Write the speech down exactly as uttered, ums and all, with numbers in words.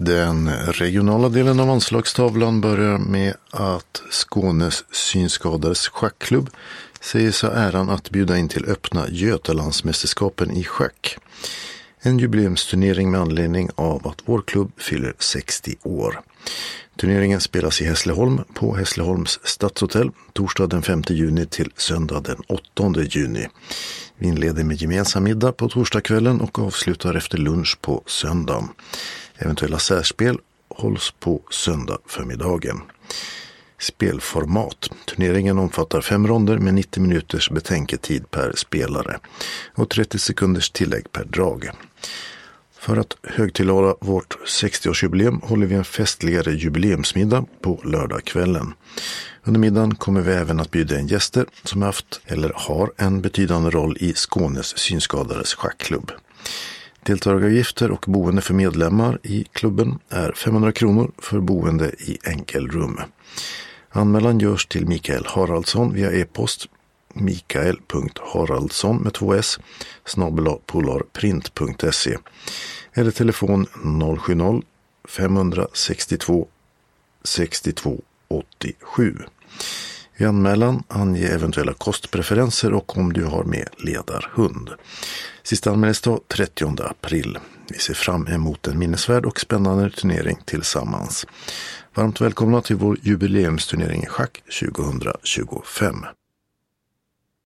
Den regionala delen av anslagstavlan börjar med att Skånes synskadades schackklubb säger sig ha äran att bjuda in till öppna Götalandsmästerskapen i schack. En jubileumsturnering med anledning av att vår klubb fyller sextio år. Turneringen spelas i Hässleholm på Hässleholms stadshotell torsdag den femte juni till söndag den åttonde juni. Vi inleder med gemensam middag på torsdagskvällen och avslutar efter lunch på söndagen. Eventuella särspel hålls på söndag förmiddagen. Spelformat. Turneringen omfattar fem ronder med nittio minuters betänketid per spelare och trettio sekunders tillägg per drag. För att högtidlighålla vårt sextioårsjubileum håller vi en festligare jubileumsmiddag på lördagskvällen. Under middagen kommer vi även att bjuda in gäster som haft eller har en betydande roll i Skånes synskadades schackklubb. Deltagaravgifter och boende för medlemmar i klubben är femhundra kronor för boende i enkelrum. Anmälan görs till Mikael Haraldsson via e-post mikael punkt haraldsson med två s snabel-a polarprint punkt se eller telefon noll sju noll fem sex två sex två åtta sju. I anmälan ange eventuella kostpreferenser och om du har med ledarhund. Sista anmälningsdag trettionde april. Vi ser fram emot en minnesvärd och spännande turnering tillsammans. Varmt välkomna till vår jubileumsturnering i schack tjugohundratjugofem.